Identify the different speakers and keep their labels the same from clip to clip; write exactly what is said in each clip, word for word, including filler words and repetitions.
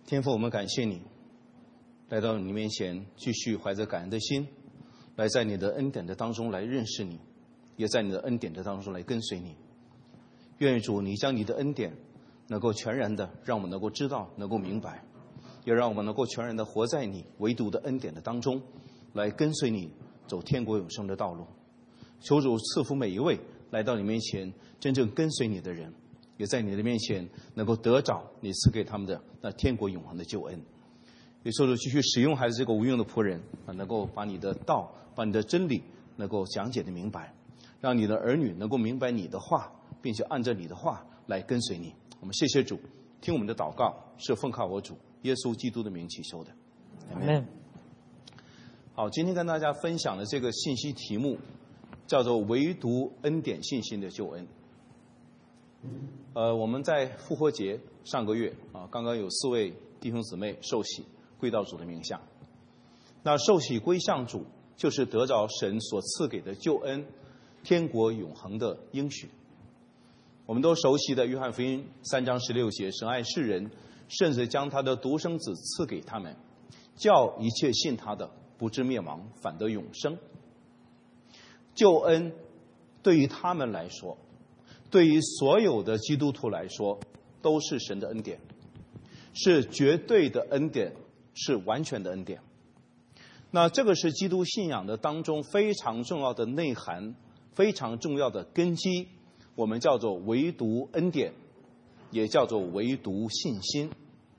Speaker 1: 天父，我们感谢你，来到你面前，继续怀着感恩的心，来在你的恩典的当中来认识你，也在你的恩典的当中来跟随你。愿主你将你的恩典能够全然的让我们能够知道，能够明白，也让我们能够全然的活在你唯独的恩典的当中，来跟随你走天国永生的道路。求主赐福每一位来到你面前真正跟随你的人，也在你的面前能够得着你赐给他们的那天国永恒的救恩。也求主继续使用孩子这个无用的仆人，能够把你的道，把你的真理能够讲解的明白，让你的儿女能够明白你的话，并且按照你的话来跟随你。我们谢谢主，听我们的祷告是奉靠我主耶稣基督的名祈求的，阿们。好，今天跟大家分享的这个信息题目叫做唯独恩典信心的救恩。呃，我们在复活节上个月啊，刚刚有四位弟兄姊妹受洗归到主的名下。那受洗归向主，就是得着神所赐给的救恩，天国永恒的应许。我们都熟悉的约翰福音三章十六节，神爱世人，甚至将他的独生子赐给他们，叫一切信他的不至灭亡，反得永生。救恩对于他们来说，对于所有的基督徒来说，都是神的恩典，是绝对的恩典，是完全的恩典。那这个是基督信仰的当中非常重要的内涵，非常重要的根基，我们叫做唯独恩典，也叫做唯独信心。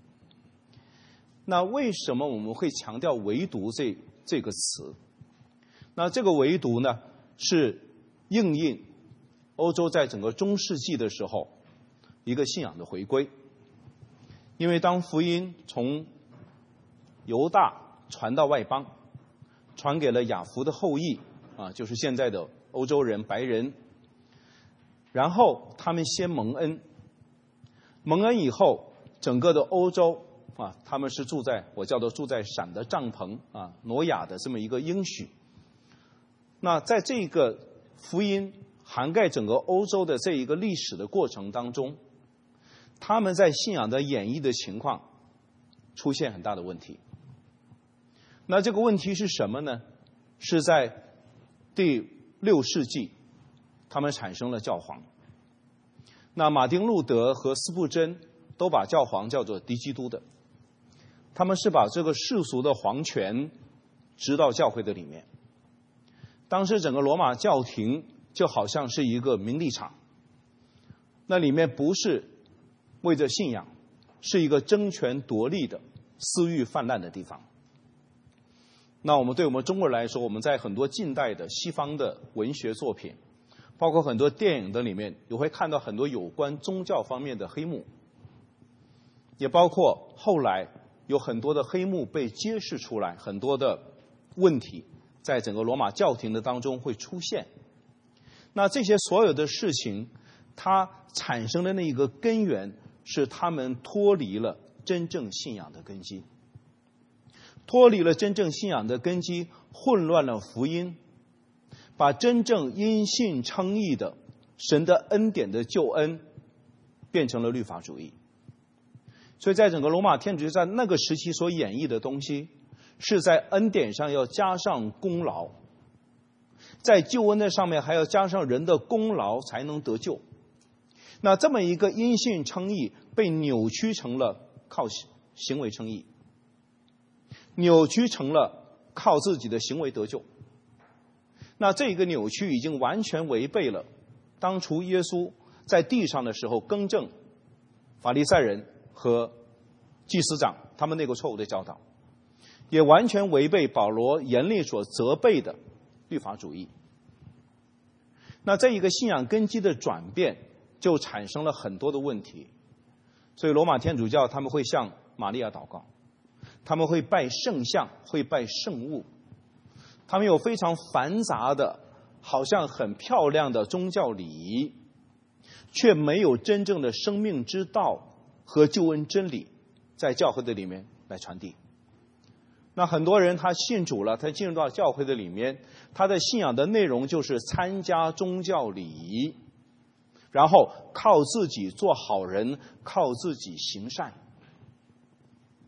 Speaker 1: 那为什么我们会强调唯独这这个词？那这个唯独呢，是应印欧洲在整个中世纪的时候一个信仰的回归。因为当福音从犹大传到外邦，传给了雅弗的后裔啊，就是现在的欧洲人白人，然后他们先蒙恩，蒙恩以后整个的欧洲啊，他们是住在我叫做住在闪的帐篷啊，挪亚的这么一个应许。那在这个福音涵盖整个欧洲的这一个历史的过程当中，他们在信仰的演绎的情况出现很大的问题。那这个问题是什么呢？是在第六世纪，他们产生了教皇。那马丁路德和斯布真都把教皇叫做敌基督的，他们是把这个世俗的皇权植到教会的里面。当时整个罗马教廷就好像是一个名利场，那里面不是为着信仰，是一个争权夺利的私欲泛滥的地方。那我们对我们中国人来说，我们在很多近代的西方的文学作品，包括很多电影的里面，也会看到很多有关宗教方面的黑幕，也包括后来有很多的黑幕被揭示出来，很多的问题在整个罗马教廷的当中会出现。那这些所有的事情，它产生的那一个根源是他们脱离了真正信仰的根基，脱离了真正信仰的根基，混乱了福音，把真正因信称义的神的恩典的救恩变成了律法主义。所以在整个罗马天主教在那个时期所演绎的东西，是在恩典上要加上功劳，在救恩的上面还要加上人的功劳才能得救。那这么一个因信称义被扭曲成了靠行为称义，扭曲成了靠自己的行为得救。那这个扭曲已经完全违背了当初耶稣在地上的时候更正法利赛人和祭司长他们那个错误的教导，也完全违背保罗严厉所责备的律法主义。那这一个信仰根基的转变就产生了很多的问题。所以罗马天主教他们会向玛利亚祷告，他们会拜圣像，会拜圣物，他们有非常繁杂的好像很漂亮的宗教礼仪，却没有真正的生命之道和救恩真理在教会的里面来传递。那很多人他信主了，他进入到教会的里面，他的信仰的内容就是参加宗教礼仪，然后靠自己做好人，靠自己行善。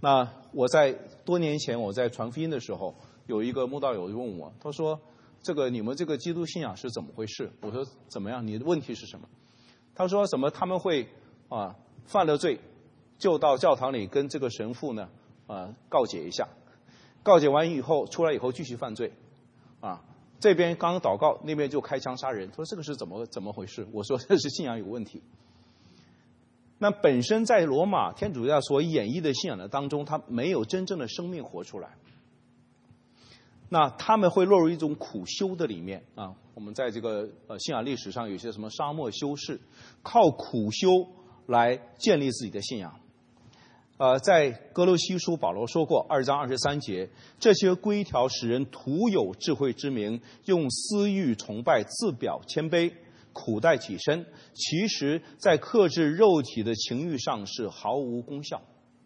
Speaker 1: 那我在多年前我在传福音的时候，有一个慕道友就问我，他说这个你们这个基督信仰是怎么回事？我说怎么样？你的问题是什么？他说什么他们会啊犯了罪就到教堂里跟这个神父呢啊告解一下，告解完以后出来以后继续犯罪啊，这边刚祷告那边就开枪杀人。他说这个是怎么怎么回事？我说这是信仰有问题。那本身在罗马天主教所演绎的信仰的当中，他没有真正的生命活出来，那他们会落入一种苦修的里面啊。我们在这个呃信仰历史上有些什么沙漠修士，靠苦修来建立自己的信仰。呃，在哥罗西书保罗说过二章二十三节，这些规条使人徒有智慧之名，用私欲崇拜，自表谦卑，苦待己身，其实在克制肉体的情欲上是毫无功效。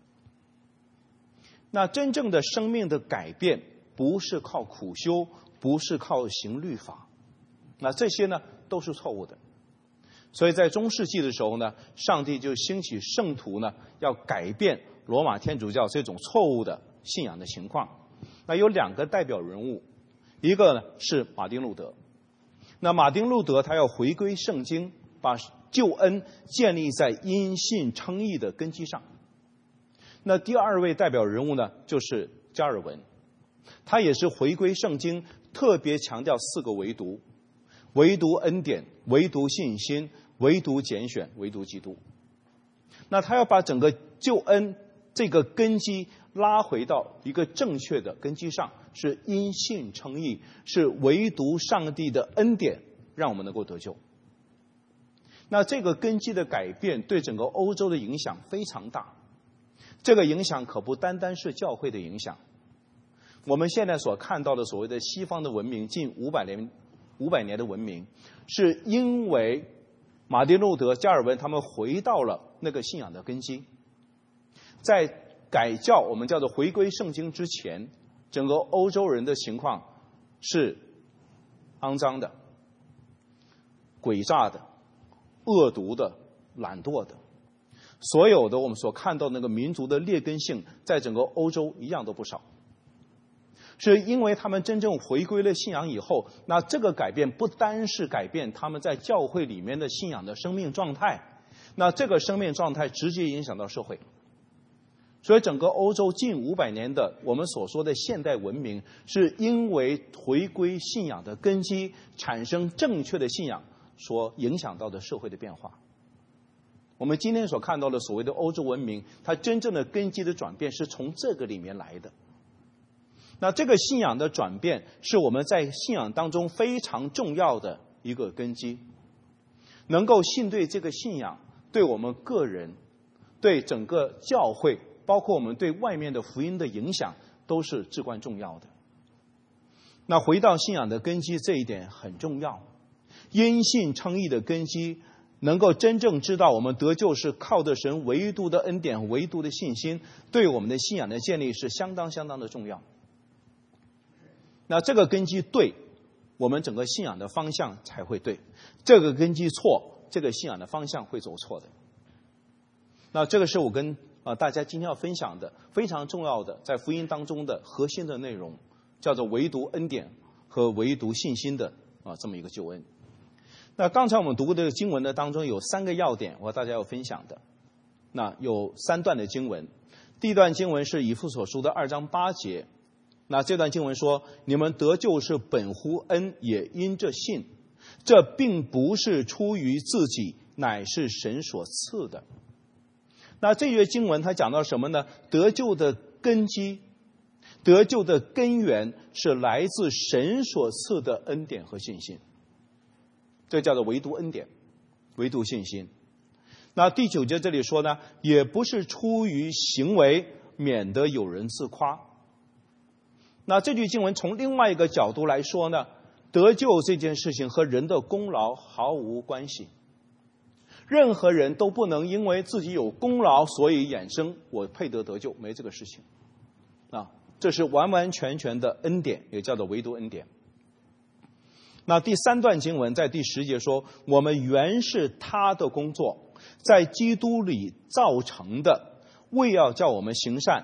Speaker 1: 那真正的生命的改变不是靠苦修，不是靠行律法，那这些呢都是错误的。所以在中世纪的时候呢，上帝就兴起圣徒呢，要改变罗马天主教这种错误的信仰的情况。那有两个代表人物，一个呢是马丁路德。那马丁路德他要回归圣经，把救恩建立在因信称义的根基上。那第二位代表人物呢，就是加尔文，他也是回归圣经，特别强调四个唯独：唯独恩典，唯独信心，唯独拣选，唯独基督。那他要把整个救恩这个根基拉回到一个正确的根基上，是因信称义，是唯独上帝的恩典让我们能够得救。那这个根基的改变对整个欧洲的影响非常大，这个影响可不单单是教会的影响。我们现在所看到的所谓的西方的文明，近五百年五百年的文明，是因为马丁路德、加尔文他们回到了那个信仰的根基。在改教我们叫做回归圣经之前，整个欧洲人的情况是肮脏的、诡诈的、恶毒的、懒惰的。所有的我们所看到那个民族的劣根性，在整个欧洲一样都不少。是因为他们真正回归了信仰以后，那这个改变不单是改变他们在教会里面的信仰的生命状态，那这个生命状态直接影响到社会。所以整个欧洲近五百年的我们所说的现代文明，是因为回归信仰的根基，产生正确的信仰所影响到的社会的变化。我们今天所看到的所谓的欧洲文明，它真正的根基的转变是从这个里面来的。那这个信仰的转变是我们在信仰当中非常重要的一个根基，能够信对这个信仰，对我们个人，对整个教会，包括我们对外面的福音的影响，都是至关重要的。那回到信仰的根基这一点很重要，因信称义的根基，能够真正知道我们得救是靠的神唯独的恩典、唯独的信心，对我们的信仰的建立是相当相当的重要。那这个根基对，我们整个信仰的方向才会对；这个根基错，这个信仰的方向会走错的。那这个是我跟啊、呃、大家今天要分享的非常重要的在福音当中的核心的内容，叫做唯独恩典和唯独信心的啊、呃、这么一个救恩。那刚才我们读的经文呢当中有三个要点，我和大家要分享的。那有三段的经文，第一段经文是以弗所书的二章八节。那这段经文说，你们得救是本乎恩，也因着信，这并不是出于自己，乃是神所赐的。那这节经文它讲到什么呢？得救的根基，得救的根源是来自神所赐的恩典和信心，这叫做唯独恩典，唯独信心。那第九节这里说呢，也不是出于行为，免得有人自夸。那这句经文从另外一个角度来说呢，得救这件事情和人的功劳毫无关系。任何人都不能因为自己有功劳，所以衍生我配得得救，没这个事情。啊，这是完完全全的恩典，也叫做唯独恩典。那第三段经文在第十节说，我们原是他的工作，在基督里造成的，为要叫我们行善，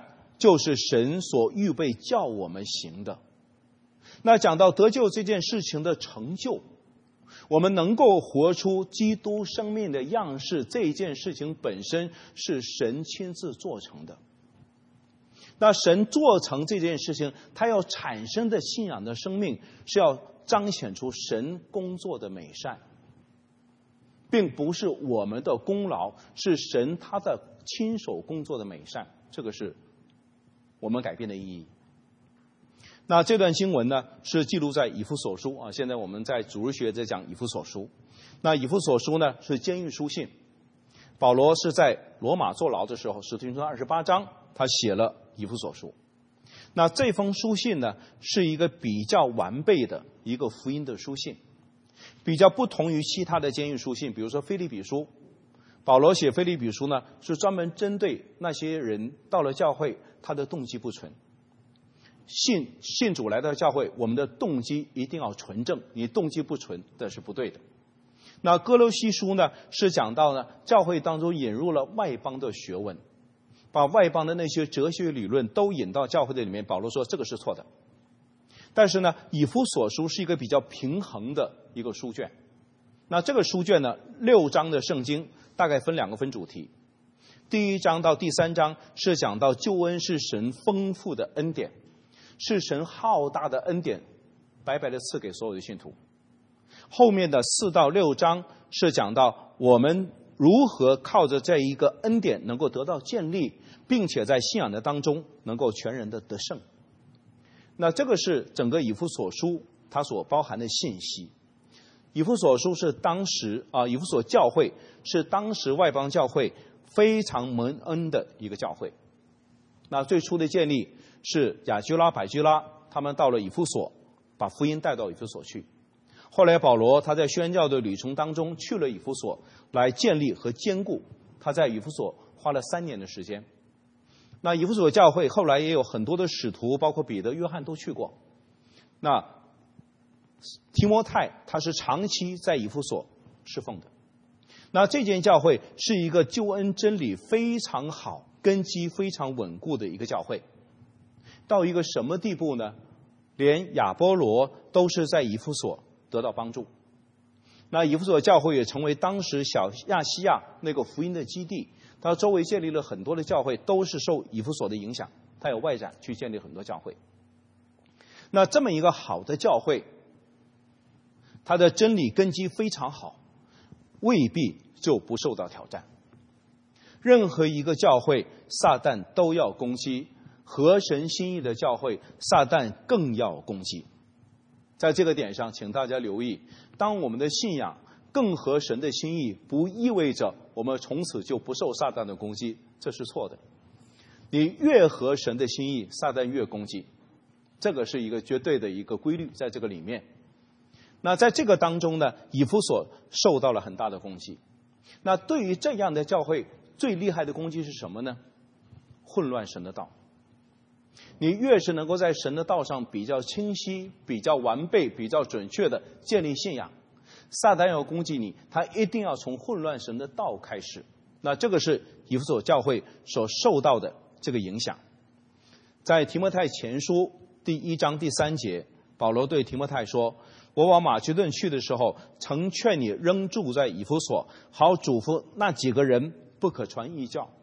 Speaker 1: 就是神所预备叫我们行的。那讲到得救这件事情的成就，我们能够活出基督生命的样式，这件事情本身是神亲自做成的。那神做成这件事情，他要产生的信仰的生命是要彰显出神工作的美善，并不是我们的功劳，是神他的亲手工作的美善，这个是我们改变的意义。那这段经文呢，是记录在以弗所书啊。现在我们在主日学在讲以弗所书。那以弗所书呢，是监狱书信。保罗是在罗马坐牢的时候，使徒行传二十八章，他写了以弗所书。那这封书信呢，是一个比较完备的一个福音的书信，比较不同于其他的监狱书信，比如说腓立比书。保罗写腓立比书呢，是专门针对那些人到了教会，他的动机不纯。信信主来到教会，我们的动机一定要纯正，你动机不纯，这是不对的。那哥罗西书呢，是讲到呢，教会当中引入了外邦的学问，把外邦的那些哲学理论都引到教会的里面。保罗说这个是错的。但是呢，以弗所书是一个比较平衡的一个书卷。那这个书卷呢，六章的圣经大概分两个分主题。第一章到第三章是讲到救恩是神丰富的恩典，是神浩大的恩典白白的赐给所有的信徒。后面的四到六章是讲到我们如何靠着这一个恩典能够得到建立，并且在信仰的当中能够全然的得胜。那这个是整个以弗所书它所包含的信息。以弗所书是当时啊，以弗所教会是当时外邦教会非常蒙恩的一个教会。那最初的建立是亚居拉、百居拉他们到了以弗所，把福音带到以弗所去。后来保罗他在宣教的旅程当中去了以弗所，来建立和坚固。他在以弗所花了三年的时间。那以弗所教会后来也有很多的使徒，包括彼得、约翰都去过。那提摩太他是长期在以弗所侍奉的。那这间教会是一个救恩真理非常好、根基非常稳固的一个教会。到一个什么地步呢？连亚波罗都是在以弗所得到帮助。那以弗所教会也成为当时小亚细亚那个福音的基地，它周围建立了很多的教会，都是受以弗所的影响，它有外展去建立很多教会。那这么一个好的教会，它的真理根基非常好，未必就不受到挑战。任何一个教会撒旦都要攻击，合神心意的教会撒旦更要攻击。在这个点上请大家留意，当我们的信仰更合神的心意，不意味着我们从此就不受撒旦的攻击，这是错的。你越合神的心意，撒旦越攻击，这个是一个绝对的一个规律在这个里面。那在这个当中呢，以弗所受到了很大的攻击。那对于这样的教会最厉害的攻击是什么呢？混乱神的道。你越是能够在神的道上比较清晰、比较完备、比较准确的建立信仰，撒旦要攻击你，他一定要从混乱神的道开始。那这个是以弗所教会所受到的这个影响。在提摩太前书第一章第三节，保罗对提摩太说，我往马其顿去的时候，曾劝你仍住在以弗所，好嘱咐那几个人不可传异教。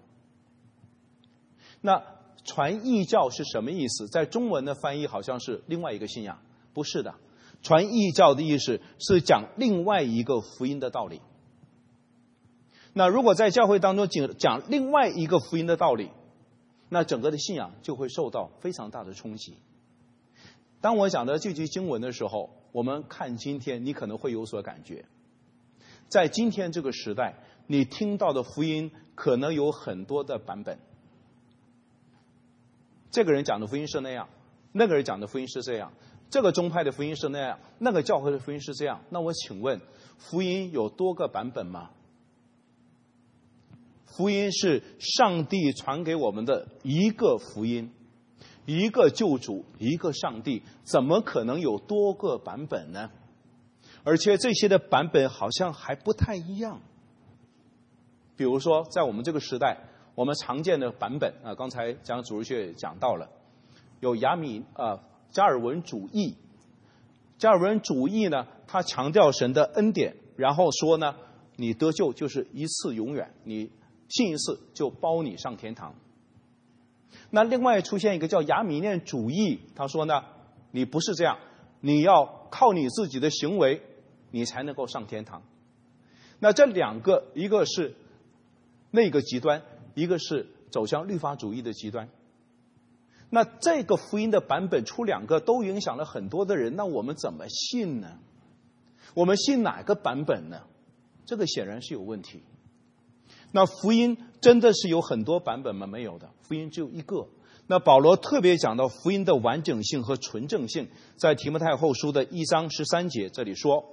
Speaker 1: 那传异教是什么意思？在中文的翻译好像是另外一个信仰，不是的。传异教的意思是讲另外一个福音的道理。那如果在教会当中讲另外一个福音的道理，那整个的信仰就会受到非常大的冲击。当我讲到这句经文的时候，我们看今天，你可能会有所感觉。在今天这个时代，你听到的福音可能有很多的版本。这个人讲的福音是那样，那个人讲的福音是这样，这个宗派的福音是那样，那个教会的福音是这样。那我请问，福音有多个版本吗？福音是上帝传给我们的一个福音，一个救主，一个上帝，怎么可能有多个版本呢？而且这些的版本好像还不太一样。比如说在我们这个时代， 我们常见的版本啊，刚才讲主日学讲到了，有亚米啊加尔文主义。加尔文主义呢，他强调神的恩典，然后说呢，你得救就是一次永远，你信一次就包你上天堂。那另外出现一个叫亚米念主义，他说呢，你不是这样，你要靠你自己的行为，你才能够上天堂。那这两个，一个是那个极端，一个是走向律法主义的极端。那这个福音的版本出两个，都影响了很多的人，那我们怎么信呢？我们信哪个版本呢？这个显然是有问题。那福音真的是有很多版本吗？没有的，福音只有一个。那保罗特别讲到福音的完整性和纯正性，在提摩太后书的一章十三节这里说，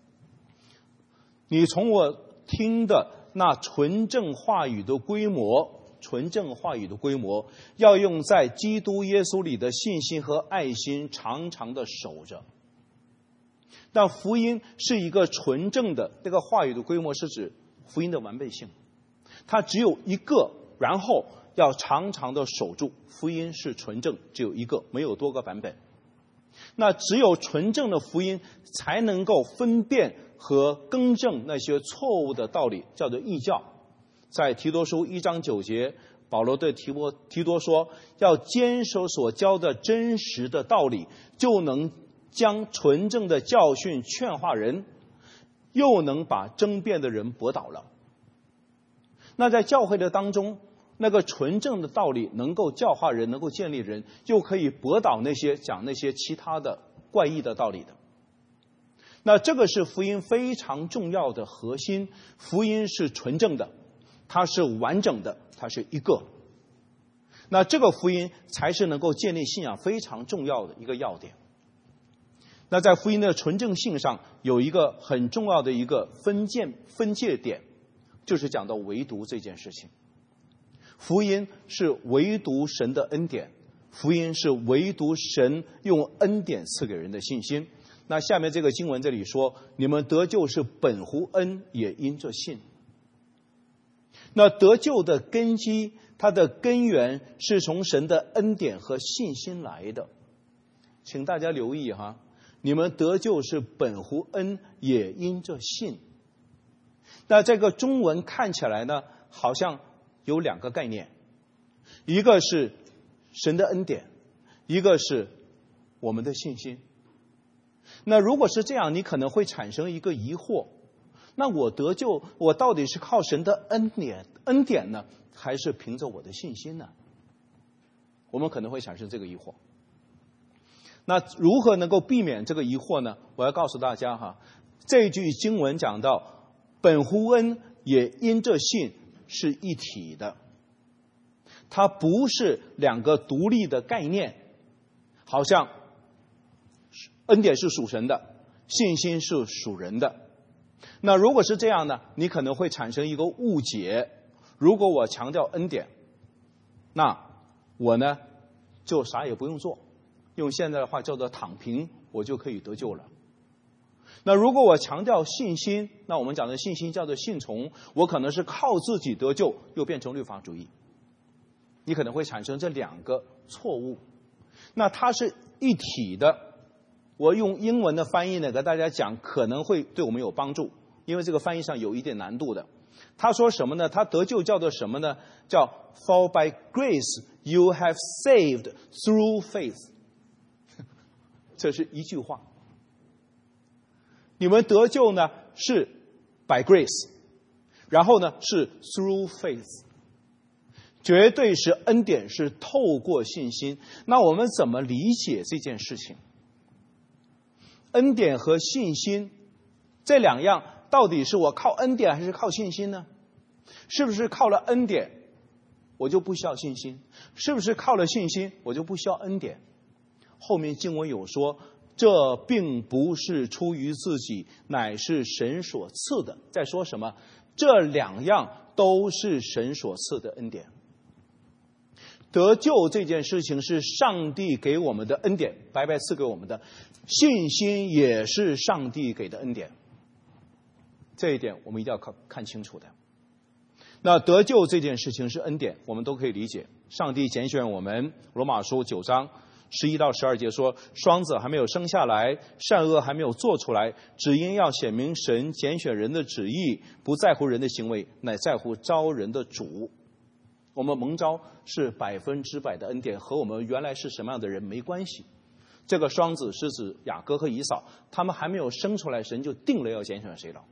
Speaker 1: 你从我听的那纯正话语的规模，纯正话语的规模要用在基督耶稣里的信心和爱心常常的守着。但福音是一个纯正的，这个话语的规模是指福音的完备性，它只有一个，然后要常常的守住。福音是纯正，只有一个，没有多个版本。那只有纯正的福音才能够分辨和更正那些错误的道理，叫做异教。在提多书一章九节，保罗对提摩提多说，要坚守所教的真实的道理，就能将纯正的教训劝化人，又能把争辩的人驳倒了。那在教会的当中，那个纯正的道理能够教化人，能够建立人，又可以驳倒那些讲那些其他的怪异的道理的。那这个是福音非常重要的核心，福音是纯正的，它是完整的，它是一个。那这个福音才是能够建立信仰非常重要的一个要点。那在福音的纯正性上有一个很重要的一个分界分界点，就是讲到唯独这件事情。福音是唯独神的恩典，福音是唯独神用恩典赐给人的信心。那下面这个经文这里说，你们得救是本乎恩，也因着信。那得救的根基，它的根源是从神的恩典和信心来的。请大家留意哈，你们得救是本乎恩，也因着信。那这个中文看起来呢，好像有两个概念，一个是神的恩典，一个是我们的信心。那如果是这样，你可能会产生一个疑惑，那我得救，我到底是靠神的恩典恩典呢，还是凭着我的信心呢？我们可能会产生这个疑惑。那如何能够避免这个疑惑呢？我要告诉大家哈，这句经文讲到本乎恩，也因着信是一体的，它不是两个独立的概念，好像恩典是属神的，信心是属人的。那如果是这样呢，你可能会产生一个误解，如果我强调恩典，那我呢就啥也不用做，用现在的话叫做躺平，我就可以得救了。那如果我强调信心，那我们讲的信心叫做信从，我可能是靠自己得救，又变成律法主义。你可能会产生这两个错误。那它是一体的，我用英文的翻译呢给大家讲，可能会对我们有帮助，因为这个翻译上有一点难度的。他说什么呢？他得救叫做什么呢？叫 For by grace you have saved through faith 这是一句话。你们得救呢是 by grace， 然后呢是 through faith， 绝对是恩典，是透过信心。那我们怎么理解这件事情？恩典和信心这两样到底是我靠恩典还是靠信心呢？是不是靠了恩典我就不需要信心？是不是靠了信心我就不需要恩典？后面经文有说，这并不是出于自己，乃是神所赐的。在说什么？这两样都是神所赐的恩典。得救这件事情是上帝给我们的恩典，白白赐给我们的，信心也是上帝给的恩典。这一点我们一定要看看清楚的。 那得救这件事情是恩典，我们都可以理解。上帝拣选我们，罗马书九章十一到十二节说，双子还没有生下来，善恶还没有做出来，只因要显明神拣选人的旨意，不在乎人的行为，乃在乎招人的主。我们蒙召是百分之百的恩典，和我们原来是什么样的人没关系。这个双子是指雅各和以扫，他们还没有生出来，神就定了要拣选谁了。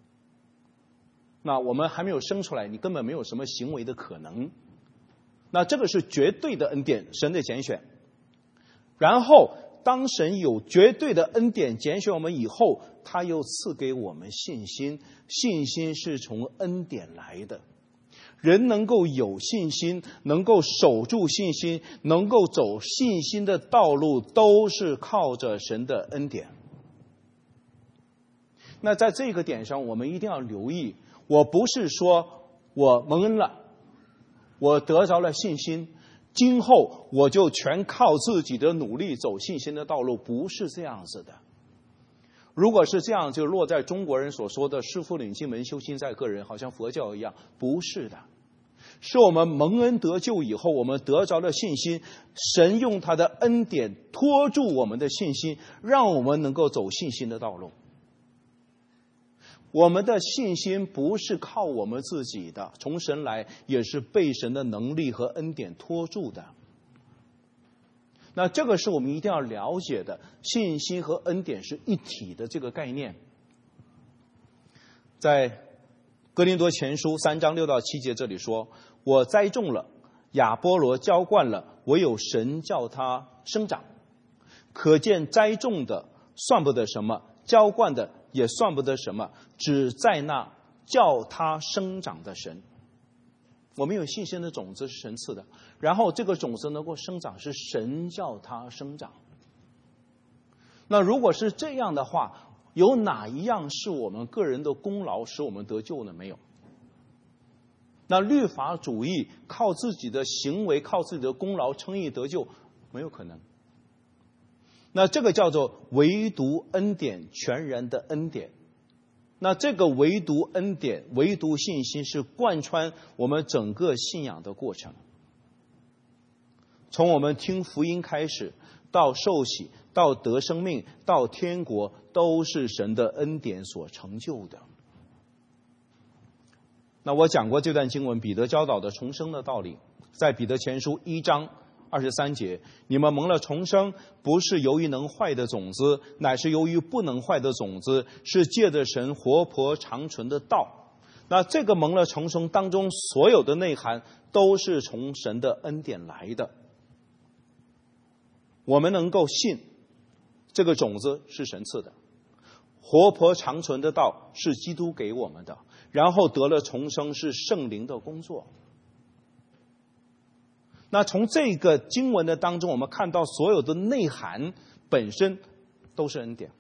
Speaker 1: 那我们还没有生出来，你根本没有什么行为的可能。那这个是绝对的恩典，神的拣选。然后当神有绝对的恩典拣选我们以后，他又赐给我们信心，信心是从恩典来的。人能够有信心，能够守住信心，能够走信心的道路，都是靠着神的恩典。那在这个点上，我们一定要留意，我不是说我蒙恩了，我得着了信心，今后我就全靠自己的努力走信心的道路，不是这样子的。如果是这样，就落在中国人所说的师父领进门，修心在个人，好像佛教一样。不是的，是我们蒙恩得救以后，我们得着了信心，神用他的恩典托住我们的信心，让我们能够走信心的道路。我们的信心不是靠我们自己的，从神来，也是被神的能力和恩典托住的。那这个是我们一定要了解的，信心和恩典是一体的这个概念。在哥林多前书三章六到七节这里说，我栽种了，亚波罗浇灌了，唯有神叫它生长。可见栽种的算不得什么，浇灌的也算不得什么，只在那叫它生长的神。我们有信心的种子是神赐的，然后这个种子能够生长，是神叫它生长。那如果是这样的话，有哪一样是我们个人的功劳使我们得救呢？没有。那律法主义靠自己的行为，靠自己的功劳称义得救，没有可能。那这个叫做唯独恩典，全然的恩典。那这个唯独恩典，唯独信心是贯穿我们整个信仰的过程。从我们听福音开始，到受洗，到得生命，到天国，都是神的恩典所成就的。那我讲过这段经文，彼得教导的重生的道理，在彼得前书一章二十三节，你们蒙了重生，不是由于能坏的种子，乃是由于不能坏的种子，是借着神活泼长存的道。那这个蒙了重生当中所有的内涵，都是从神的恩典来的。我们能够信这个种子是神赐的，活泼长存的道是基督给我们的，然后得了重生是圣灵的工作。那从这个经文的当中，我们看到所有的内涵本身都是恩典。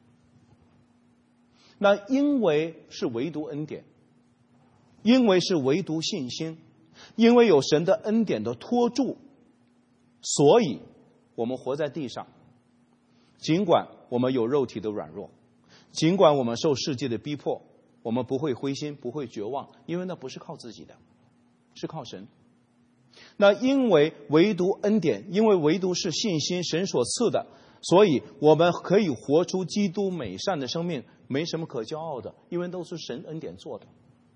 Speaker 1: 那因为是唯独恩典，因为是唯独信心，因为有神的恩典的托住，所以我们活在地上，尽管我们有肉体的软弱，尽管我们受世界的逼迫，我们不会灰心，不会绝望，因为那不是靠自己的，是靠神。那因为唯独恩典，因为唯独是信心，神所赐的，所以我们可以活出基督美善的生命，没什么可骄傲的，因为都是神恩典做的。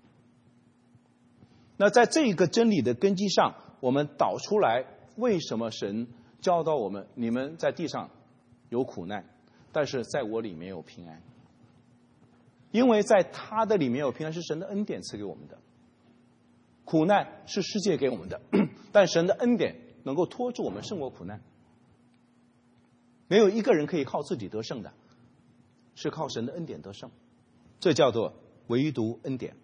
Speaker 1: 那在这个真理的根基上，我们导出来，为什么神教导我们，你们在地上有苦难，但是在我里面有平安？因为在他的里面有平安，是神的恩典赐给我们的。苦难是世界给我们的，但神的恩典能够托住我们胜过苦难。没有一个人可以靠自己得胜的，是靠神的恩典得胜，这叫做唯独恩典。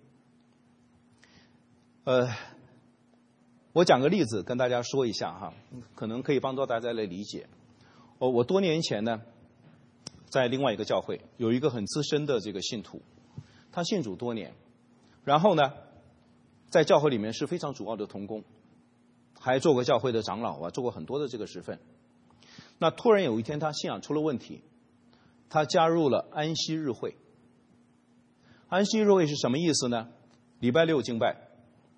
Speaker 1: 呃，我讲个例子跟大家说一下哈，可能可以帮助大家来理解。哦，我多年前呢，在另外一个教会有一个很资深的这个信徒，他信主多年，然后呢，在教会里面是非常主要的同工，还做过教会的长老啊，做过很多的这个职分。那突然有一天他信仰出了问题，他加入了安息日会。安息日会是什么意思呢？礼拜六敬拜，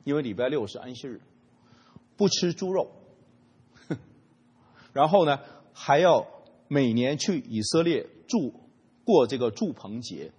Speaker 1: 因为礼拜六是安息日，不吃猪肉，然后呢还要每年去以色列住过这个住棚节。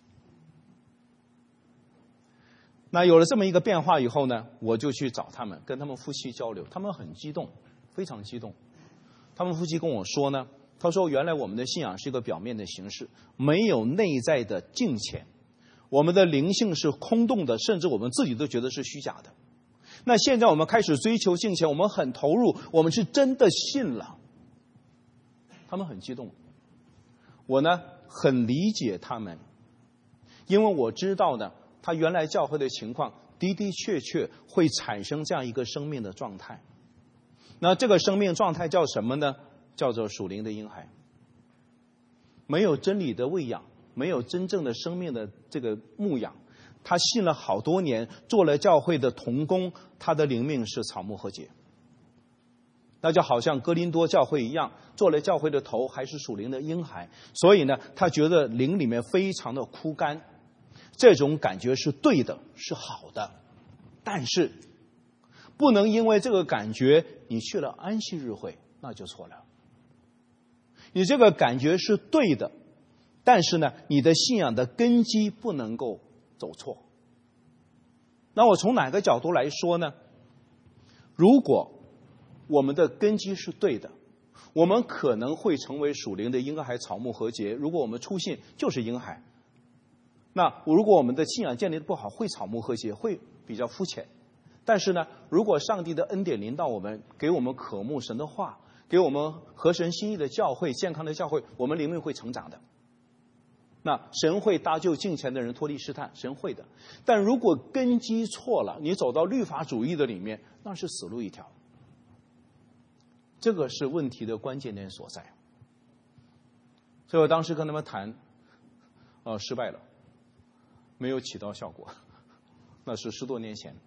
Speaker 1: 那有了这么一个变化以后呢，我就去找他们，跟他们夫妻交流，他们很激动，非常激动。他们夫妻跟我说呢，他说原来我们的信仰是一个表面的形式，没有内在的敬虔，我们的灵性是空洞的，甚至我们自己都觉得是虚假的。那现在我们开始追求敬虔，我们很投入，我们是真的信了。他们很激动，我呢很理解他们，因为我知道呢他原来教会的情况的的确确会产生这样一个生命的状态。那这个生命状态叫什么呢？叫做属灵的婴孩。没有真理的喂养，没有真正的生命的这个牧养，他信了好多年，做了教会的同工，他的灵命是草木和结。那就好像哥林多教会一样，做了教会的头，还是属灵的婴孩，所以呢他觉得灵里面非常的枯干。这种感觉是对的，是好的，但是不能因为这个感觉你去了安息日会，那就错了。你这个感觉是对的，但是呢你的信仰的根基不能够走错。那我从哪个角度来说呢？如果我们的根基是对的，我们可能会成为属灵的婴孩，草木和结。如果我们初信就是婴孩，那如果我们的信仰建立的不好，会草木和结，会比较肤浅。但是呢，如果上帝的恩典临到我们，给我们渴慕神的话，给我们合神心意的教会，健康的教会，我们灵命会成长的。那神会搭救敬虔的人脱离试探，神会的。但如果根基错了，你走到律法主义的里面，那是死路一条。这个是问题的关键点所在。所以我当时跟他们谈，呃，失败了。没有起到效果，那是十多年前。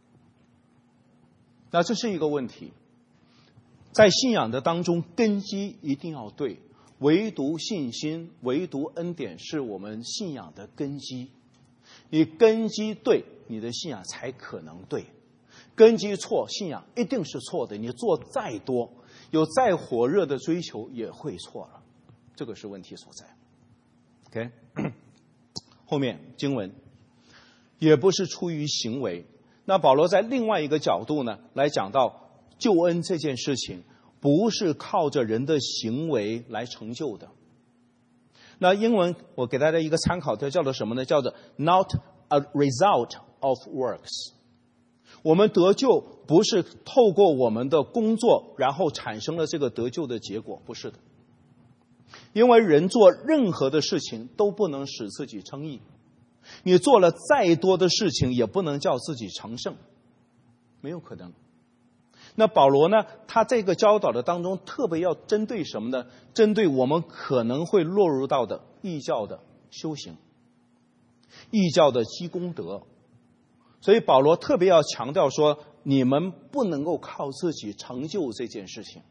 Speaker 1: 那这是一个问题，在信仰的当中，根基一定要对，唯独信心，唯独恩典是我们信仰的根基。你根基对，你的信仰才可能对。根基错，信仰一定是错的。你做再多，有再火热的追求，也会错了。这个是问题所在。OK。后面经文也不是出于行为，那保罗在另外一个角度呢来讲到救恩这件事情不是靠着人的行为来成就的。那英文我给大家一个参考，它叫做什么呢？叫做 not a result of works。 我们得救不是透过我们的工作然后产生了这个得救的结果，不是的。因为人做任何的事情都不能使自己称义，你做了再多的事情也不能叫自己成圣，没有可能。那保罗呢，他这个教导的当中特别要针对什么呢？针对我们可能会落入到的异教的修行，异教的积功德。所以保罗特别要强调说，你们不能够靠自己成就这件事情。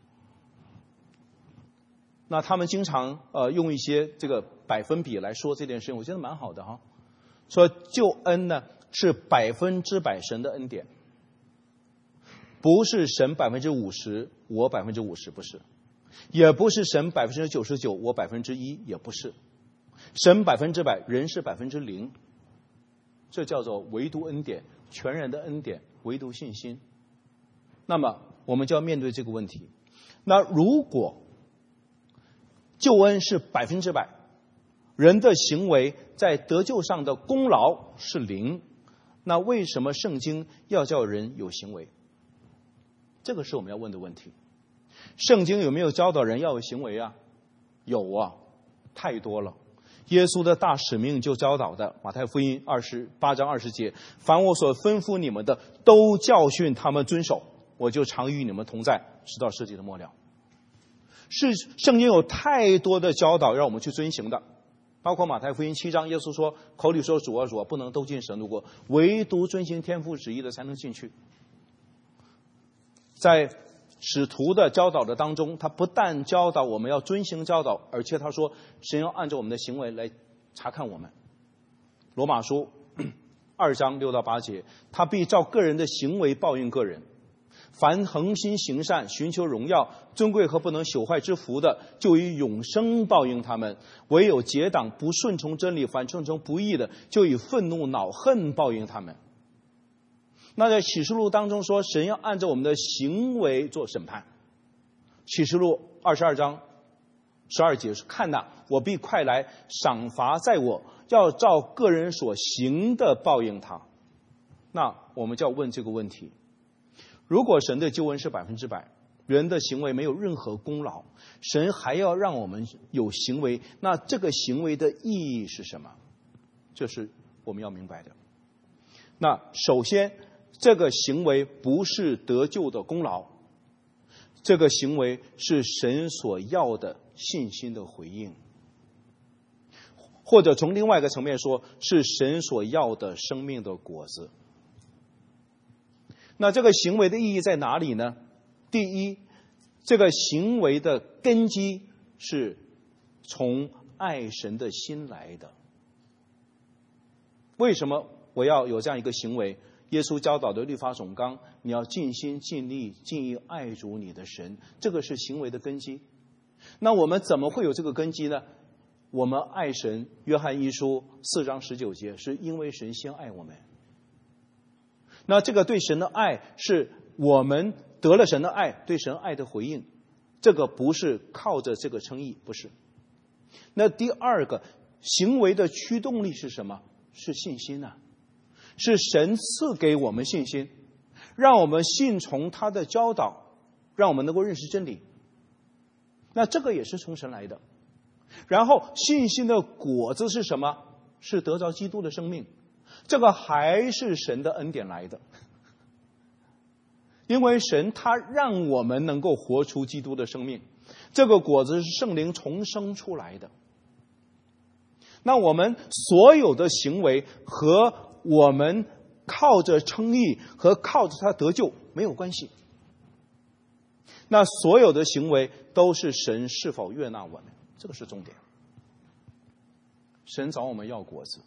Speaker 1: 那他们经常呃用一些这个百分比来说这件事情，我觉得蛮好的哈。说救恩呢是百分之百神的恩典，不是神百分之五十，我百分之五十，不是；也不是神百分之九十九，我百分之一，也不是；神百分之百，人是百分之零。这叫做唯独恩典，全然的恩典，唯独信心。那么我们就要面对这个问题。那如果救恩是百分之百，人的行为在得救上的功劳是零，那为什么圣经要叫人有行为？这个是我们要问的问题。圣经有没有教导人要有行为啊？有啊，太多了。耶稣的大使命就教导的，马太福音二十八章二十节，凡我所吩咐你们的，都教训他们遵守，我就常与你们同在，直到世界的末了。是圣经有太多的教导让我们去遵行的，包括马太福音七章，耶稣说，口里说主啊主啊，不能都进神的国，唯独遵行天父旨意的才能进去。在使徒的教导的当中，他不但教导我们要遵行教导，而且他说神要按照我们的行为来查看我们。罗马书二章六到八节，他必照个人的行为报应个人。凡恒心行善、寻求荣耀、尊贵和不能朽坏之福的，就以永生报应他们；唯有结党不顺从真理、反顺从不义的，就以愤怒、恼恨报应他们。那在启示录当中说，神要按照我们的行为做审判。启示录二十二章十二节说：“看哪，我必快来，赏罚在我，要照个人所行的报应他。”那我们就要问这个问题：如果神的救恩是百分之百，人的行为没有任何功劳，神还要让我们有行为，那这个行为的意义是什么？这是我们要明白的。那首先，这个行为不是得救的功劳，这个行为是神所要的信心的回应，或者从另外一个层面说，是神所要的生命的果子。那这个行为的意义在哪里呢？第一，这个行为的根基是从爱神的心来的。为什么我要有这样一个行为？耶稣教导的律法总纲，你要尽心尽力尽意爱主你的神，这个是行为的根基。那我们怎么会有这个根基呢？我们爱神，约翰一书四章十九节，是因为神先爱我们。那这个对神的爱，是我们得了神的爱，对神爱的回应，这个不是靠着这个称义，不是。那第二个行为的驱动力是什么？是信心啊，是神赐给我们信心，让我们信从他的教导，让我们能够认识真理。那这个也是从神来的。然后信心的果子是什么？是得着基督的生命，这个还是神的恩典来的。因为神他让我们能够活出基督的生命，这个果子是圣灵重生出来的。那我们所有的行为和我们靠着称义和靠着他得救没有关系，那所有的行为都是神是否悦纳我们，这个是重点。神找我们要果子。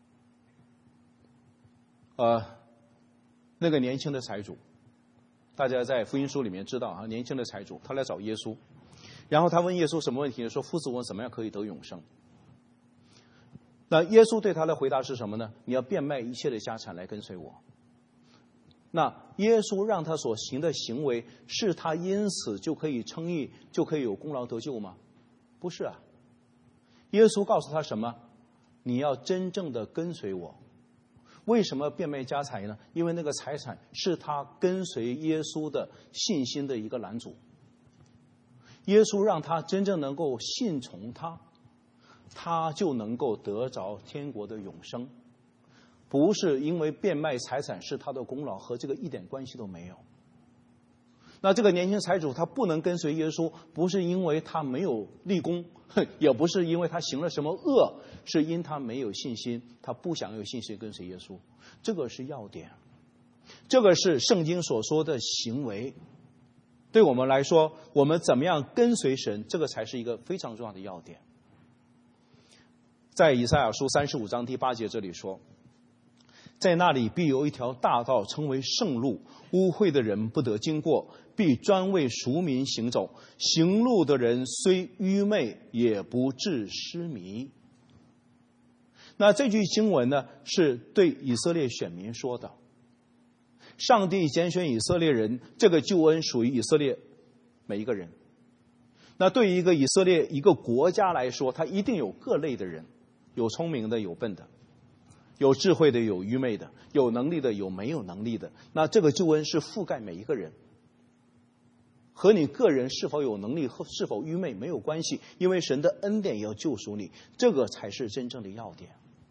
Speaker 1: 呃，那个年轻的财主，大家在福音书里面知道啊，年轻的财主他来找耶稣，然后他问耶稣什么问题呢？说夫子，我怎么样可以得永生？那耶稣对他的回答是什么呢？你要变卖一切的家产来跟随我。那耶稣让他所行的行为，是他因此就可以称义，就可以有功劳得救吗？不是啊。耶稣告诉他什么？你要真正的跟随我。为什么变卖家财呢？因为那个财产是他跟随耶稣的信心的一个拦阻。耶稣让他真正能够信从他，他就能够得着天国的永生。不是因为变卖财产是他的功劳，和这个一点关系都没有。那这个年轻财主他不能跟随耶稣，不是因为他没有立功，也不是因为他行了什么恶，是因他没有信心，他不想有信心跟随耶稣。这个是要点，这个是圣经所说的行为。对我们来说，我们怎么样跟随神，这个才是一个非常重要的要点。在以赛亚书三十五章第八节这里说，在那里必有一条大道，称为圣路，污秽的人不得经过，必专为赎民行走，行路的人虽愚昧，也不致失迷。那这句经文呢，是对以色列选民说的。上帝拣选以色列人，这个救恩属于以色列每一个人。那对于一个以色列一个国家来说，它一定有各类的人，有聪明的，有笨的，有智慧的，有愚昧的，有能力的，有没有能力的。那这个救恩是覆盖每一个人，和你个人是否有能力和是否愚昧没有关系，因为神的恩典也要救赎你，这个才是真正的要点。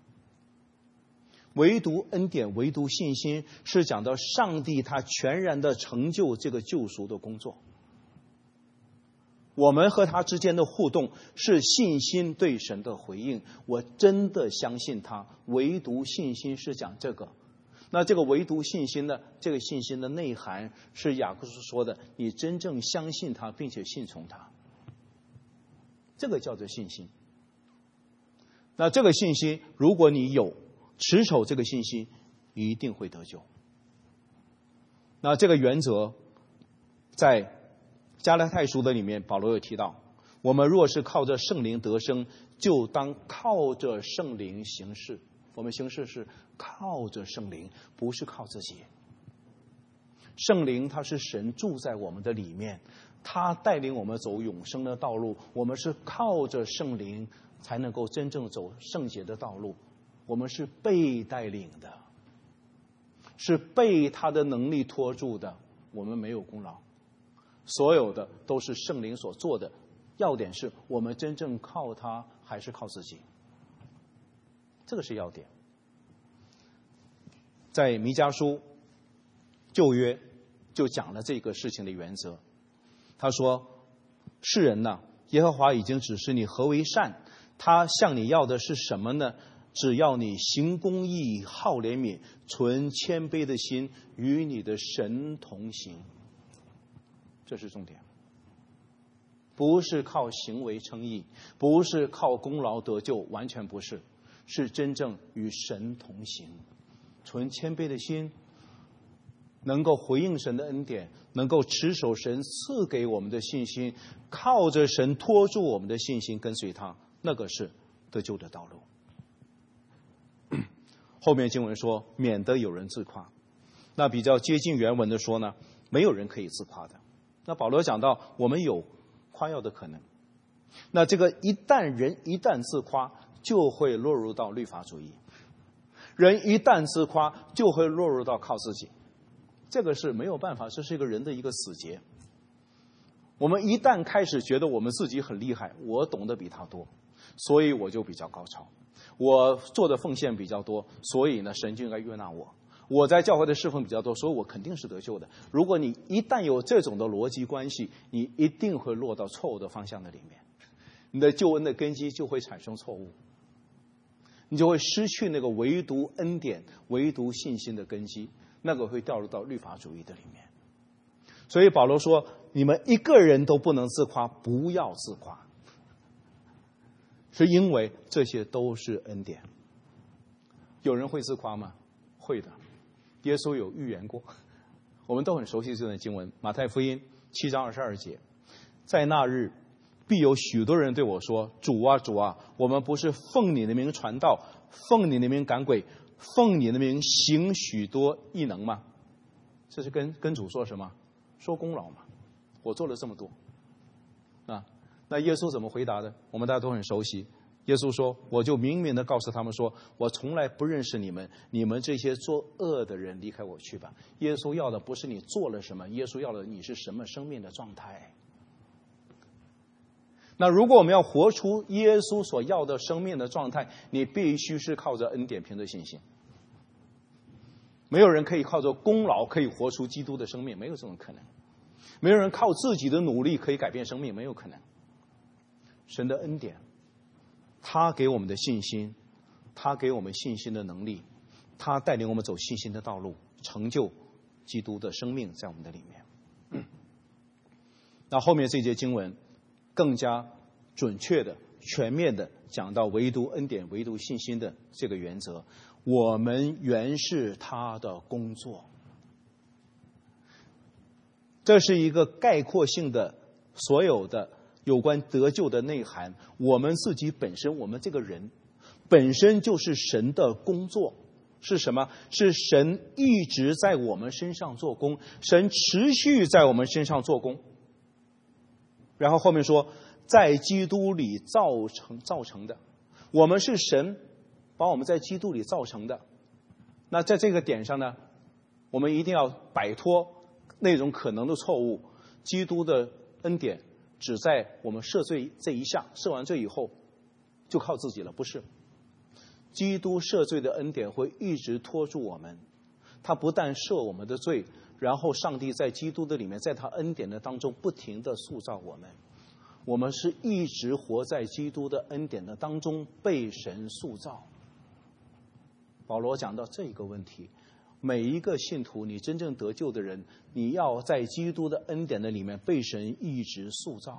Speaker 1: 唯独恩典，唯独信心，是讲到上帝他全然的成就这个救赎的工作。我们和他之间的互动是信心对神的回应，我真的相信他。唯独信心是讲这个。那这个唯独信心呢，这个信心的内涵是雅各书说的，你真正相信他并且信从他，这个叫做信心。那这个信心如果你有持守这个信心， 一定会得救。那这个原则在加拉太书的里面保罗有提到，我们若是靠着圣灵得生，就当靠着圣灵行事。我们行事是靠着圣灵，不是靠自己。圣灵他是神住在我们的里面，他带领我们走永生的道路，我们是靠着圣灵才能够真正走圣洁的道路。我们是被带领的，是被他的能力托住的，我们没有功劳，所有的都是圣灵所做的。要点是我们真正靠他还是靠自己，这个是要点。在弥迦书旧约就讲了这个事情的原则。他说，世人呐、啊，耶和华已经指示你何为善，他向你要的是什么呢？只要你行公义，好怜悯，存谦卑的心，与你的神同行。这是重点，不是靠行为称义，不是靠功劳得救，完全不是，是真正与神同行，存谦卑的心，能够回应神的恩典，能够持守神赐给我们的信心，靠着神托住我们的信心，跟随他，那个是得救的道路。后面经文说，免得有人自夸。那比较接近原文的说呢，没有人可以自夸的。那保罗讲到，我们有夸耀的可能。那这个一旦人一旦自夸，就会落入到律法主义。人一旦自夸，就会落入到靠自己。这个是没有办法，这是一个人的一个死结。我们一旦开始觉得我们自己很厉害，我懂得比他多，所以我就比较高超，我做的奉献比较多，所以呢神就应该悦纳我，我在教会的侍奉比较多，所以我肯定是得救的。如果你一旦有这种的逻辑关系，你一定会落到错误的方向的里面，你的救恩的根基就会产生错误，你就会失去那个唯独恩典唯独信心的根基，那个会掉入到律法主义的里面。所以保罗说，你们一个人都不能自夸，不要自夸，是因为这些都是恩典。有人会自夸吗？会的，耶稣有预言过，我们都很熟悉这段经文，马太福音七章二十二节，在那日必有许多人对我说，主啊主啊，我们不是奉你的名传道，奉你的名赶鬼，奉你的名行许多异能吗？这是跟跟主说什么？说功劳嘛，我做了这么多啊。那耶稣怎么回答的？我们大家都很熟悉。耶稣说，我就明明的告诉他们说，我从来不认识你们，你们这些作恶的人，离开我去吧。耶稣要的不是你做了什么，耶稣要的你是什么生命的状态。那如果我们要活出耶稣所要的生命的状态，你必须是靠着恩典凭着信心。没有人可以靠着功劳可以活出基督的生命，没有这种可能。没有人靠自己的努力可以改变生命，没有可能。神的恩典，他给我们的信心，他给我们信心的能力，他带领我们走信心的道路，成就基督的生命在我们的里面。嗯、那后面这节经文更加准确的全面的讲到唯独恩典唯独信心的这个原则，我们原是他的工作。这是一个概括性的所有的有关得救的内涵。我们自己本身，我们这个人本身就是神的工作。是什么？是神一直在我们身上做工，神持续在我们身上做工。然后后面说，在基督里造成造成的，我们是神把我们在基督里造成的。那在这个点上呢，我们一定要摆脱那种可能的错误。基督的恩典只在我们赦罪这一下，赦完罪以后就靠自己了，不是。基督赦罪的恩典会一直拖住我们，他不但赦我们的罪，然后上帝在基督的里面，在他恩典的当中不停地塑造我们。我们是一直活在基督的恩典的当中，被神塑造。保罗讲到这个问题，每一个信徒，你真正得救的人，你要在基督的恩典的里面被神一直塑造，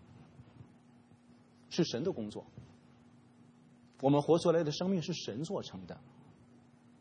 Speaker 1: 是神的工作。我们活出来的生命是神做成的。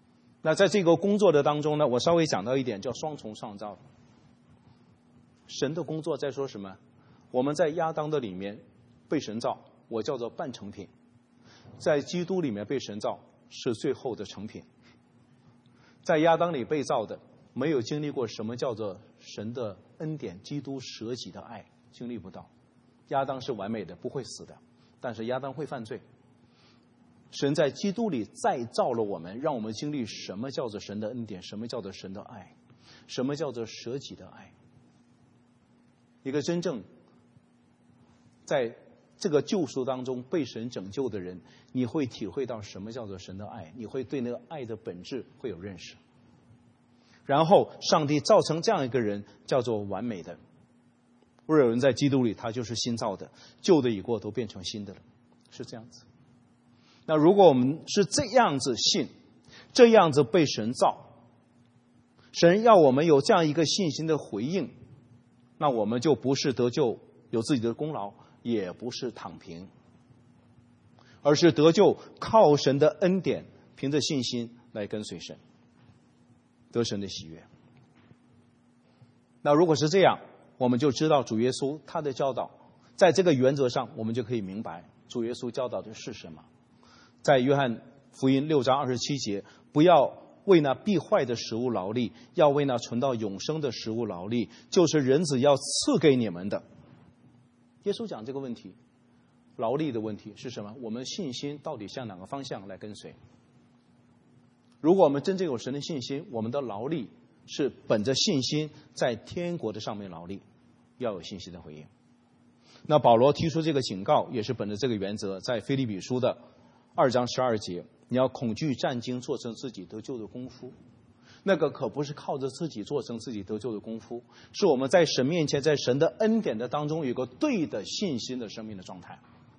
Speaker 1: 那在这个工作的当中呢，我稍微讲到一点，叫双重创造。神的工作在说什么？我们在亚当的里面被神造，我叫做半成品；在基督里面被神造，是最后的成品。在亚当里被造的，没有经历过什么叫做神的恩典，基督舍己的爱，经历不到。亚当是完美的，不会死的，但是亚当会犯罪。神在基督里再造了我们，让我们经历什么叫做神的恩典，什么叫做神的爱，什么叫做舍己的爱。一个真正在这个救赎当中被神拯救的人，你会体会到什么叫做神的爱，你会对那个爱的本质会有认识。然后上帝造成这样一个人，叫做完美的。若有人在基督里，他就是新造的，旧的已过，都变成新的了，是这样子。那如果我们是这样子信，这样子被神造，神要我们有这样一个信心的回应，那我们就不是得救有自己的功劳，也不是躺平，而是得救靠神的恩典，凭着信心来跟随神，得神的喜悦。那如果是这样，我们就知道主耶稣他的教导，在这个原则上我们就可以明白主耶稣教导的是什么。在约翰福音六章二十七节，不要为那必坏的食物劳力，要为那存到永生的食物劳力，就是人子要赐给你们的。耶稣讲这个问题，劳力的问题是什么？我们信心到底向哪个方向来跟随？如果我们真正有神的信心，我们的劳力是本着信心在天国的上面劳力，要有信心的回应。那保罗提出这个警告也是本着这个原则，在腓立比书的二章十二节，你要恐惧战惊，做成自己得救的功夫。那个可不是靠着自己做成自己得救的功夫，是我们在神面前，在神的恩典的当中有个对的信心的生命的状态。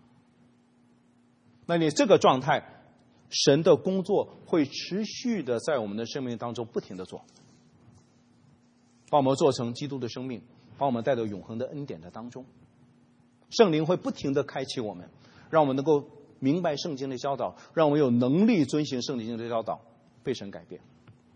Speaker 1: 那你这个状态，神的工作会持续的在我们的生命当中不停的做，把我们做成基督的生命，把我们带到永恒的恩典的当中。圣灵会不停的开启我们，让我们能够明白圣经的教导，让我们有能力遵行圣经的教导，被神改变。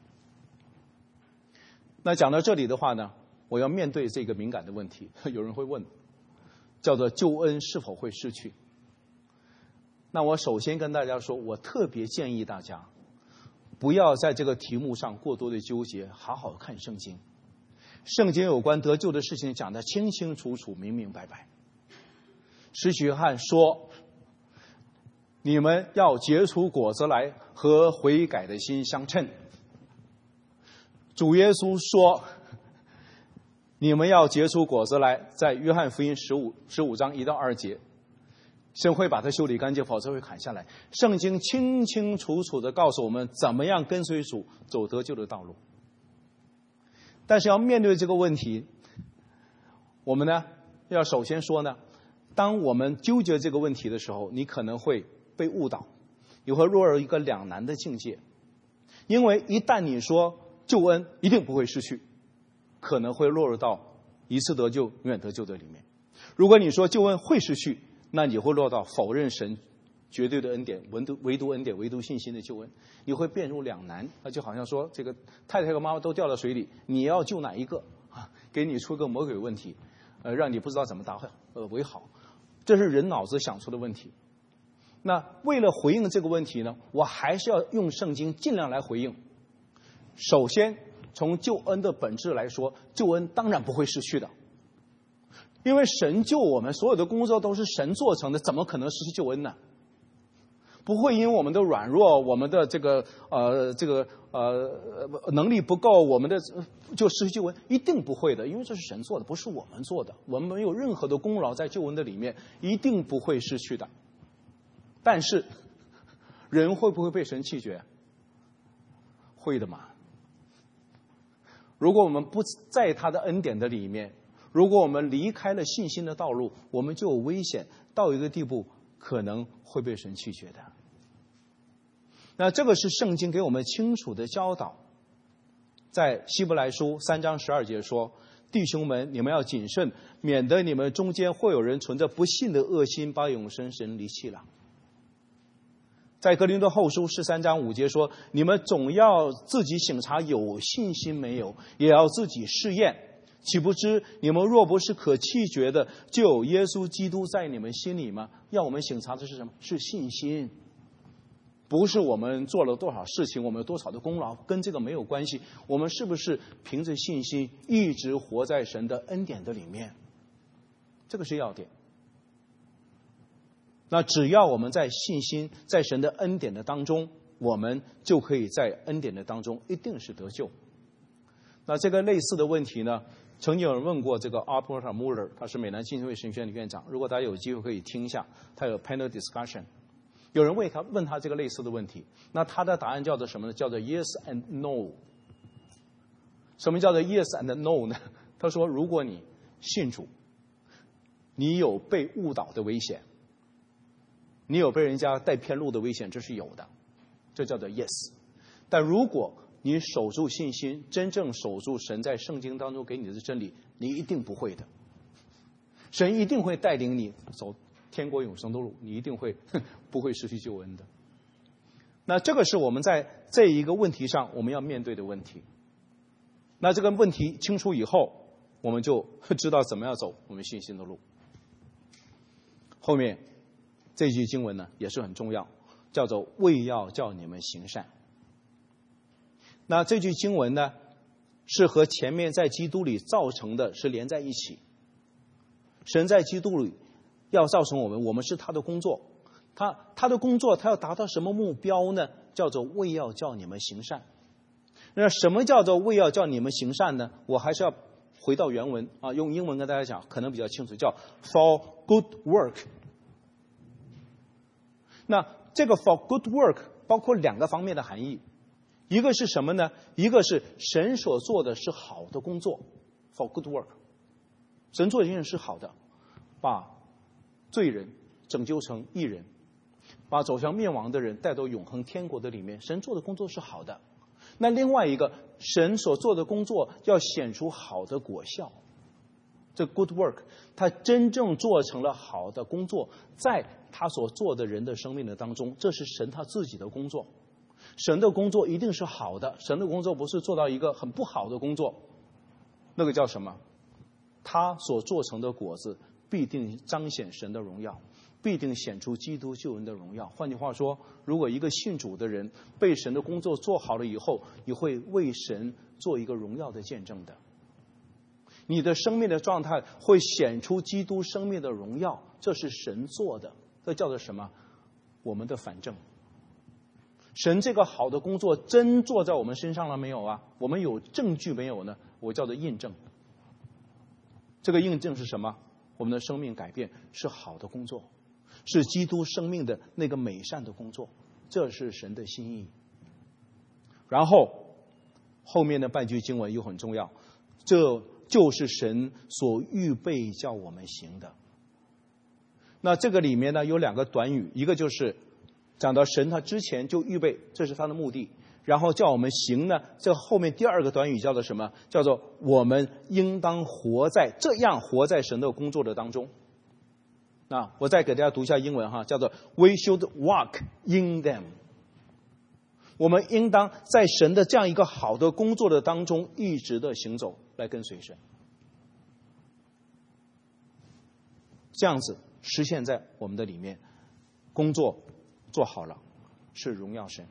Speaker 1: 那讲到这里的话呢，我要面对这个敏感的问题，有人会问，叫做救恩是否会失去？那我首先跟大家说，我特别建议大家不要在这个题目上过多的纠结，好好看圣经。圣经有关得救的事情讲得清清楚楚，明明白白。使徒约翰说，你们要结出果子来，和悔改的心相称。主耶稣说，你们要结出果子来，在约翰福音十五十五章一到二节，神会把它修理干净，否则会砍下来。圣经清清楚楚地告诉我们怎么样跟随主走得救的道路。但是要面对这个问题，我们呢要首先说呢，当我们纠结这个问题的时候，你可能会被误导，你会落入一个两难的境界。因为一旦你说救恩一定不会失去，可能会落入到一次得救永远得救的里面。如果你说救恩会失去，那你会落到否认神绝对的恩典，唯独唯独恩典，唯独信心的救恩，你会变入两难。那就好像说，这个太太和妈妈都掉到水里，你要救哪一个啊？给你出个魔鬼问题，呃，让你不知道怎么答呃为好。这是人脑子想出的问题。那为了回应这个问题呢，我还是要用圣经尽量来回应。首先，从救恩的本质来说，救恩当然不会失去的，因为神救我们，所有的工作都是神做成的，怎么可能失去救恩呢？不会因为我们的软弱，我们的这个呃这个呃能力不够，我们的就失去救恩，一定不会的，因为这是神做的，不是我们做的，我们没有任何的功劳在救恩的里面，一定不会失去的。但是人会不会被神弃绝？会的嘛。如果我们不在他的恩典的里面，如果我们离开了信心的道路，我们就有危险到一个地步可能会被神弃绝的。那这个是圣经给我们清楚的教导。在希伯来书三章十二节说，弟兄们，你们要谨慎，免得你们中间会有人存着不信的恶心，把永生神离弃了。 在哥林多后书十三章五节说：“你们总要自己省察有信心没有，也要自己试验。岂不知你们若不是可弃绝的，就有耶稣基督在你们心里吗？”要我们省察的是什么？是信心，不是我们做了多少事情，我们有多少的功劳，跟这个没有关系。我们是不是凭着信心一直活在神的恩典的里面？这个是要点。那只要我们在信心，在神的恩典的当中，我们就可以在恩典的当中一定是得救。那这个类似的问题呢，曾经有人问过这个 Alberta Muller， 他是美南浸信会神学院的院长，如果大家有机会可以听一下，他有 panel discussion。有人问他问他这个类似的问题，那他的答案叫做什么呢？叫做 yes and no。什么叫做 yes and no 呢？他说，如果你信主，你有被误导的危险，你有被人家带偏路的危险，这是有的，这叫做 yes。但如果你守住信心，真正守住神在圣经当中给你的真理，你一定不会的。神一定会带领你走天国永生的路，你一定会不会失去救恩的。那这个是我们在这一个问题上我们要面对的问题。那这个问题清楚以后，我们就知道怎么样走我们信心的路。后面这句经文呢也是很重要，叫做为要叫你们行善。那这句经文呢是和前面在基督里造成的是连在一起。神在基督里要造成我们，我们是他的工作，他他的工作他要达到什么目标呢？叫做为要叫你们行善。那什么叫做为要叫你们行善呢？我还是要回到原文啊，用英文跟大家讲可能比较清楚，叫 for good work。那这个 for good work 包括两个方面的含义，一个是什么呢？一个是神所做的是好的工作 for good work， 神做的一件是好的，把罪人拯救成义人，把走向灭亡的人带到永恒天国的里面，神做的工作是好的。那另外一个，神所做的工作要显出好的果效，这 good work 他真正做成了好的工作，在他所做的人的生命的当中，这是神他自己的工作。神的工作一定是好的，神的工作不是做到一个很不好的工作，那个叫什么？他所做成的果子必定彰显神的荣耀，必定显出基督救恩的荣耀。换句话说，如果一个信主的人被神的工作做好了以后，你会为神做一个荣耀的见证的。你的生命的状态会显出基督生命的荣耀，这是神做的，这叫做什么？我们的反证。神这个好的工作真做在我们身上了没有啊？我们有证据没有呢？我叫做印证。这个印证是什么？我们的生命改变是好的工作，是基督生命的那个美善的工作，这是神的心意。然后后面的半句经文又很重要，这就是神所预备叫我们行的。那这个里面呢有两个短语，一个就是讲到神他之前就预备，这是他的目的，然后叫我们行呢，这后面第二个短语叫做什么？叫做我们应当活在这样活在神的工作的当中。那我再给大家读一下英文哈，叫做 We should walk in them。 我们应当在神的这样一个好的工作的当中一直的行走，来跟随神，这样子实现在我们的里面，工作做好了是荣耀神。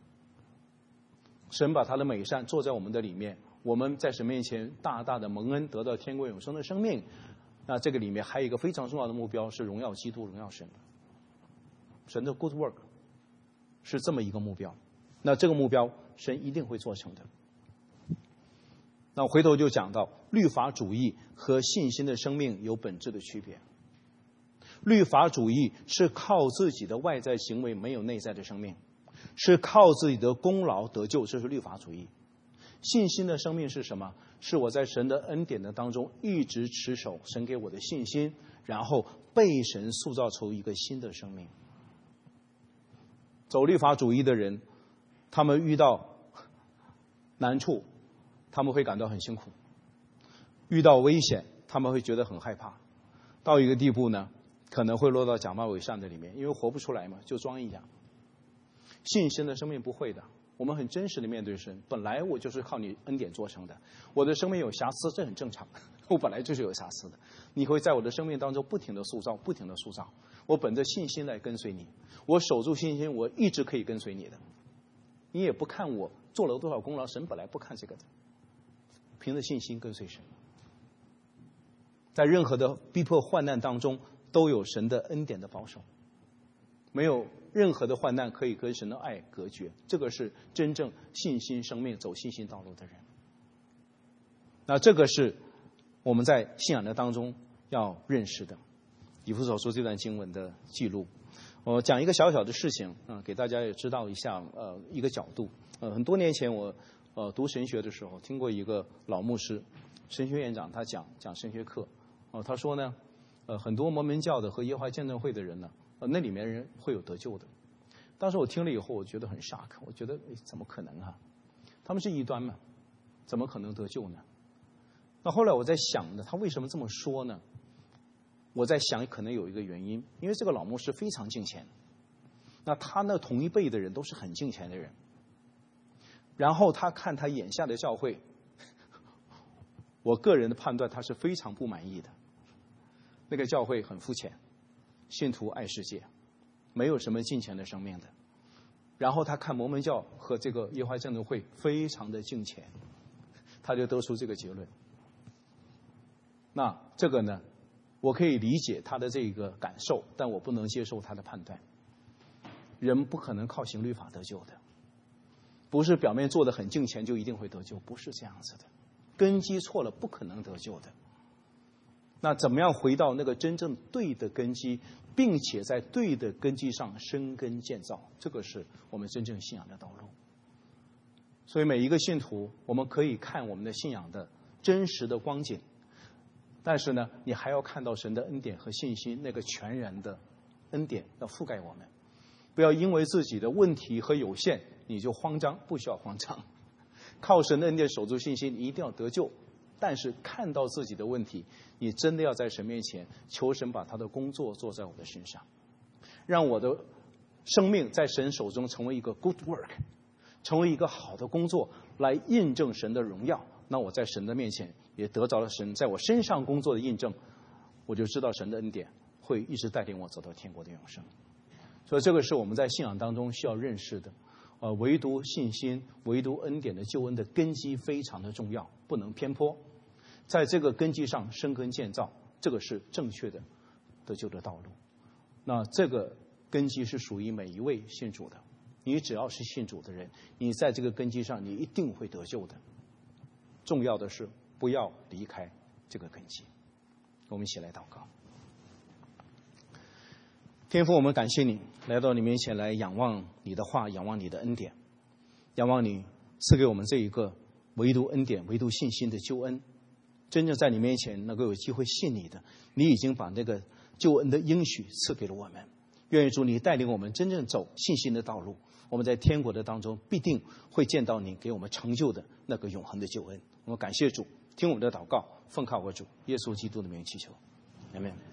Speaker 1: 神把他的美善做在我们的里面，我们在神面前大大的蒙恩，得到天国永生的生命。那这个里面还有一个非常重要的目标，是荣耀基督，荣耀神。神的 good work 是这么一个目标，那这个目标神一定会做成的。那回头就讲到律法主义和信心的生命有本质的区别。律法主义是靠自己的外在行为，没有内在的生命，是靠自己的功劳得救，这是律法主义。信心的生命是什么？是我在神的恩典的当中一直持守神给我的信心，然后被神塑造出一个新的生命。走律法主义的人，他们遇到难处他们会感到很辛苦，遇到危险他们会觉得很害怕，到一个地步呢可能会落到假冒伪善的里面，因为活不出来嘛，就装一下。 信心的生命不会的。我们很真实的面对神，本来我就是靠你恩典做成的，我的生命有瑕疵，这很正常，我本来就是有瑕疵的。你会在我的生命当中不停的塑造，不停的塑造。我本着信心来跟随你，我守住信心，我一直可以跟随你的。你也不看我做了多少功劳，神本来不看这个的，凭着信心跟随神。在任何的逼迫患难当中，都有神的恩典的保守，没有任何的患难可以跟神的爱隔绝。这个是真正信心生命走信心道路的人。那这个是我们在信仰的当中要认识的。以弗所书这段经文的记录，我讲一个小小的事情啊、呃，给大家也知道一下呃一个角度。呃，很多年前我呃读神学的时候，听过一个老牧师，神学院长，他讲讲神学课。哦、呃，他说呢，呃，很多摩门教的和耶和华见证会的人呢，呃，那里面人会有得救的。当时我听了以后，我觉得很 shock， 我觉得怎么可能啊？他们是异端嘛，怎么可能得救呢？那后来我在想呢，他为什么这么说呢？我在想，可能有一个原因，因为这个老牧师非常敬虔，那他那同一辈的人都是很敬虔的人，然后他看他眼下的教会，我个人的判断他是非常不满意的。那个教会很肤浅，信徒爱世界，没有什么敬虔的生命的。然后他看摩门教和这个耶和华见证会非常的敬虔，他就得出这个结论。那这个呢，我可以理解他的这个感受，但我不能接受他的判断。人不可能靠行律法得救的，不是表面做得很敬虔就一定会得救，不是这样子的。根基错了，不可能得救的。那怎么样回到那个真正对的根基，并且在对的根基上生根建造，这个是我们真正信仰的道路。所以每一个信徒，我们可以看我们的信仰的真实的光景，但是呢，你还要看到神的恩典和信心，那个全然的恩典要覆盖我们。不要因为自己的问题和有限你就慌张，不需要慌张。靠神的恩典守住信心，你一定要得救。但是看到自己的问题，你真的要在神面前求神把他的工作做在我的身上，让我的生命在神手中成为一个 good work， 成为一个好的工作，来印证神的荣耀。那我在神的面前也得着了神在我身上工作的印证，我就知道神的恩典会一直带领我走到天国的永生。所以这个是我们在信仰当中需要认识的。呃，唯独信心，唯独恩典的救恩的根基非常的重要，不能偏颇。在这个根基上生根建造，这个是正确的得救的道路。那这个根基是属于每一位信主的，你只要是信主的人，你在这个根基上你一定会得救的。重要的是不要离开这个根基。我们一起来祷告。天父，我们感谢你来到你面前来仰望你的话，仰望你的恩典，仰望你赐给我们这一个唯独恩典唯独信心的救恩。真正在你面前能够有机会信你的，你已经把那个救恩的应许赐给了我们。愿主你带领我们真正走信心的道路，我们在天国的当中必定会见到你给我们成就的那个永恒的救恩。我们感谢主，听我们的祷告，奉靠我主耶稣基督的名祈求，阿们。